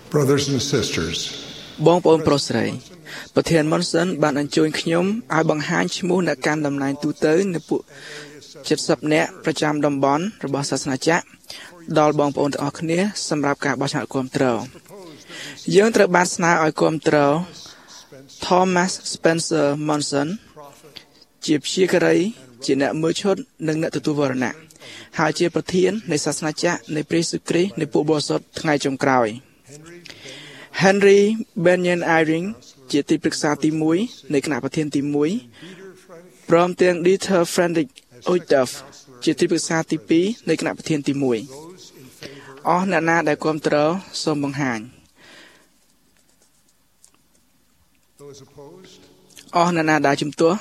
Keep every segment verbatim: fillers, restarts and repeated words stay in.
Brothers and sisters, បងប្អូនប្រុសស្រីប្រធានមុនសិនបានអញ្ជើញខ្ញុំឲ្យបង្ហាញឈ្មោះអ្នកកាន់តំណែងទូទៅនៅពួកជិតសិបនាក់ប្រចាំតំបន់របស់សាសនាចាក់ដល់បងប្អូនទាំងអស់គ្នាសម្រាប់ការបោះឆ្នោតគាំទ្រយើងត្រូវបានស្នើឲ្យគាំទ្រ Thomas Spencer Monson ជាព្យាការីជាអ្នកមើលឈុតនិងអ្នកទទួលវរណៈហើយជាប្រធាននៃសាសនាចាក់នៃព្រះយេស៊ូវគ្រីស្ទនៃពួកបរិសុទ្ធថ្ងៃចុងក្រោយ Henry Benyon Eyring ជាទីប្រឹក្សាទីមួយនៃគណៈប្រធានទីមួយព្រមទាំង Dieter Friedrich Uithoff ជាទីប្រឹក្សាទីពីរនៃគណៈប្រធានទីមួយអស់អ្នកណាដែលគាំទ្រសូមបង្ហាញអស់អ្នកណាដែលជំទាស់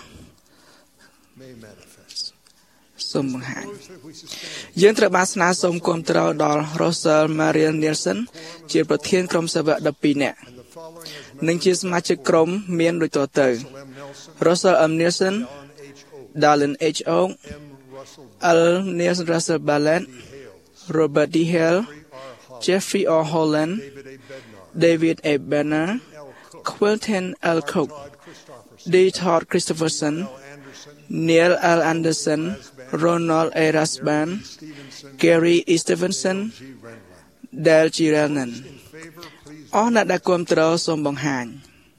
សូមបង្ហាញយើងត្រូវបានស្នើសុំគាំទ្រដល់ Russell Marian Nielsen ជាប្រធានក្រុមសេវកដប់ពីរនាក់និងជាសមាជិកក្រុមមានដូចតទៅ Russell M Nielsen Dallin H Oak L Nielsen Russell Ballant Robert D Hale Jeffrey O Holland David A Banner Quentin L Cook D Todd Christopherson Neil L Anderson Ronald A Rasban Gary E Stevenson Dale G Renan អស់អ្នកដែលគាំទ្រសូមបង្ហាញ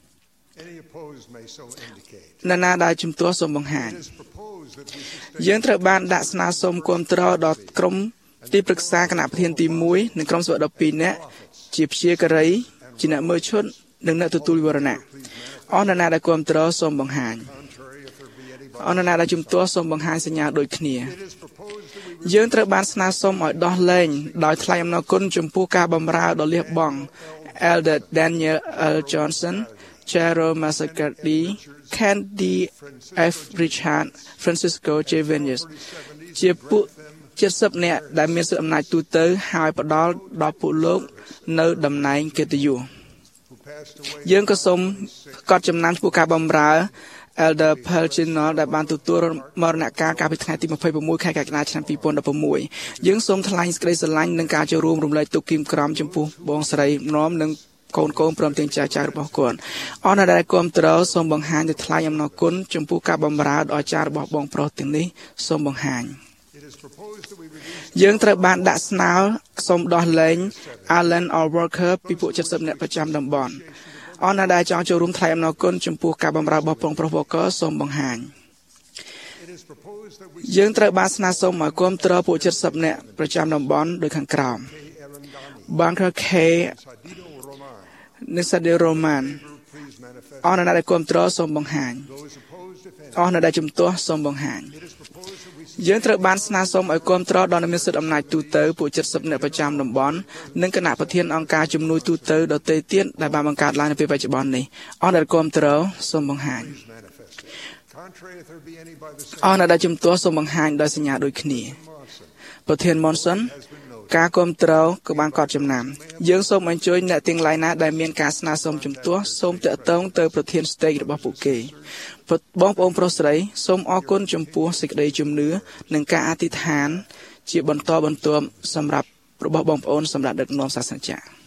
អ្នកណាដែលជំទាស់សូមបង្ហាញយើងត្រូវបានដាក់ស្នើសុំគាំទ្រដល់ក្រុមទីប្រឹក្សាគណៈប្រធានទីមួយនិងក្រុមសេវកដប់ពីរនាក់ជាព្យាការីជាអ្នកមើលឈុតនិងអ្នកទទួលវរណៈអស់អ្នកណាដែលគាំទ្រសូមបង្ហាញអស់អ្នកណាដែលជំទាស់សូមបង្ហាញសញ្ញាដូចគ្នាយើងត្រូវបានស្នើសុំឲ្យដោះលែងដោយថ្លែងអំណរគុណចំពោះការបម្រើដ៏លះបង់ Elder Daniel L Johnson Cheryl Massacardi Candy F Richard Francisco J Veneers ជាពួកជិតសិបនាក់ដែលមានសិទ្ធិអំណាចទូទៅហើយផ្ដល់ដល់ពួកលោកនៅតំណែងកិត្តិយសយើងក៏សូមកត់ចំណាំចំពោះការបម្រើ Elder Pelchinol ដែលបានទទួលមរណកាលកាលពីថ្ងៃទីម្ភៃប្រាំខែកក្កដាឆ្នាំពីរពាន់ដប់ប្រាំយើងសូមថ្លែងសេចក្តីស្រឡាញ់និងការចូលរួមរំលែកទុក្ខគីមក្រំចំពោះបងស្រីម្នំនិងកូនកូនព្រមទាំងចាស់ចាស់របស់គាត់អរណាដែលគាំទ្រសូមបង្ហាញទៅថ្លែងអំណរគុណចំពោះការបម្រើដ៏អស្ចារ្យរបស់បងប្រុសទាំងនេះសូមបង្ហាញយើងត្រូវបានដាក់ស្នើសូមដោះលែង Alan All Worker ពីពួកជិតសិបនាក់ប្រចាំតំបន់អរណាដែលចង់ចូលរួមថ្លែងអំណរគុណចំពោះការបម្រើរបស់បងប្រុស Walker សូមបង្ហាញយើងត្រូវបានស្នើសុំឲ្យគាំទ្រពួកជិតសិបនាក់ប្រចាំតំបន់ដូចខាងក្រោម Bunker K Nisade Roman អរណាដែលគាំទ្រសូមបង្ហាញអរណាដែលជំទាស់សូមបង្ហាញយើងត្រូវបានស្នើសុំឲ្យគាំទ្រដល់អ្នកមានសិទ្ធិអំណាចទូទៅពួកជិតសិបនាក់ប្រចាំតំបន់និងគណៈប្រធានអង្គការជំនួយទូទៅដទៃទៀតដែលបានបង្កើតឡើងនៅពេលបច្ចុប្បន្ននេះអរដែលគាំទ្រសូមបង្ហាញអរដែលជំទាស់សូមបង្ហាញដោយសញ្ញាដូចគ្នាប្រធាន Monson ការគាំទ្រក៏បានកត់ចំណាំយើងសូមអញ្ជើញអ្នកទាំងឡាយណាដែលមានការស្នើសុំជំទាស់សូមតាក់ទងទៅប្រធាន State របស់ពួកគេបងប្អូនប្រុសស្រីសូមអរគុណចំពោះសេចក្តីជំនឿនិងការអធិដ្ឋានជាបន្តបន្ទាប់សម្រាប់របស់បងប្អូនសម្រាប់ដឹកនាំសាសនាចារ្យ